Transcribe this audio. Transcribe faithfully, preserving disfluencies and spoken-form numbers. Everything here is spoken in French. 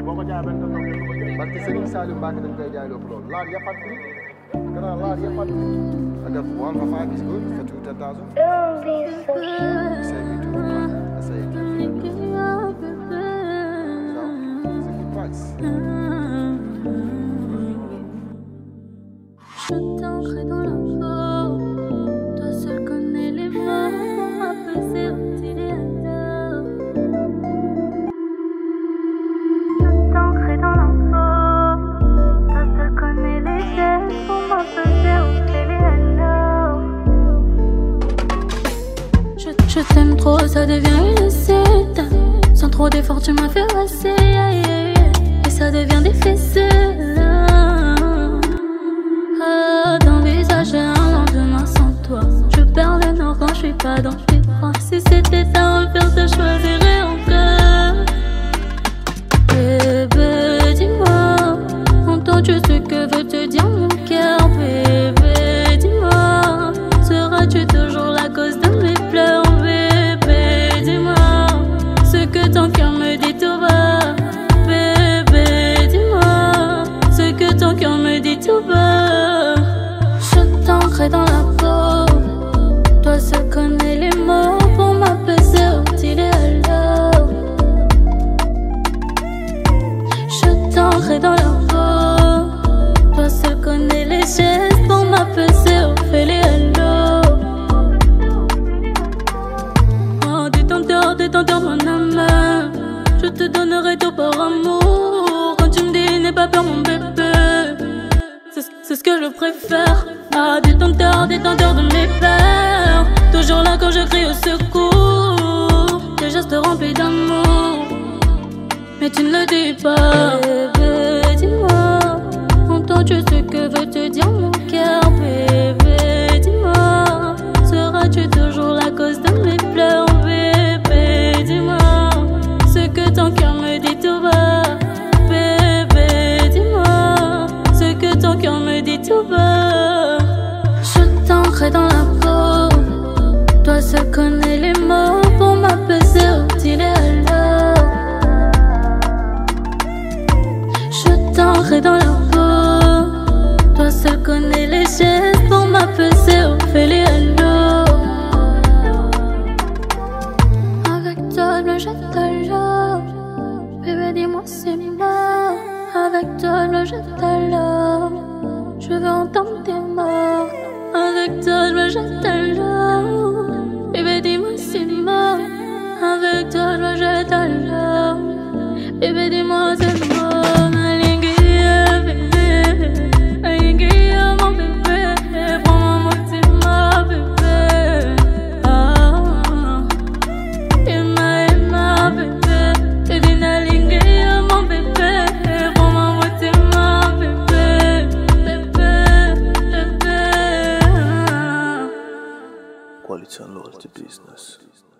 parce que Serigne Saliou Mbacké dañ koy jaay lépp loolu laal yëpp at bi gannaaw laal yëpp at bi I got one for five is good for two ten thousand. Say me two, I say it. You know, it's a good price. Je t'ancre dans la peau, toi seul connais les mots pour m'apaiser au téléphone. Je t'ancre dans la peau, toi seul connais les gestes pour m'apaiser au téléphone. Je, je t'aime trop, ça devient une secte. Sans trop d'efforts, tu m'as fait passer, et ça devient des fesses. D'envisager un lendemain sans toi. Je perds le nord quand je suis pas dans tes bras. Si c'était à refaire, je choisirais encore. Bébé, dis-moi, entends-tu ce que veut te dire mon cœur? Bébé, dis-moi, seras-tu toujours la cause de mes pleurs? Bébé, dis-moi, ce que ton cœur me dit tout bas. Bébé, dis-moi, ce que ton cœur me dit tout bas. T'ancrer dans la peau, toi seul connais les mots pour m'apaiser au téléphone. Je t'ancrer dans la peau, toi seul connais les gestes pour m'apaiser au téléphone. Oh, détenteur, détenteur, mon âme, je te donnerai tout par amour. Quand tu me dis n'aie pas peur, mon bébé, c'est ce que je préfère. Ah, détenteur, détenteur de mes peurs, toujours là quand je crie au secours. Tes gestes remplis d'amour, mais tu ne le dis pas. Bébé, dis-moi, entends-tu ce que veut te dire mon cœur? Bébé, dis-moi, seras-tu toujours la cause de mes pleurs? Bébé, dis-moi, ce que ton cœur me dit tout bas. Bébé, dis-moi, ce que ton cœur me dit tout bas. T'ancrer dans la peau, toi seul connais les mots pour m'apaiser au téléphone. Je t'ancrer dans la peau, toi seul connais les gestes pour m'apaiser au téléphone. Avec toi, je jette à l'eau. Bébé, dis-moi c'est mort. Avec toi, je jette à l'eau. Je veux entendre tes mots. Avec toi je me jette à l'eau. Bébé dis-moi c'est mort. Avec toi je me jette à l'eau. Bébé dis-moi c'est mort. Alinguia bébé, alinguia mon bébé. Prends-moi mon petit ma bébé. Ah, Emma Emma bébé. Et dis alinguia mon bébé. Prends-moi mon petit ma bébé. Quality and loyalty business.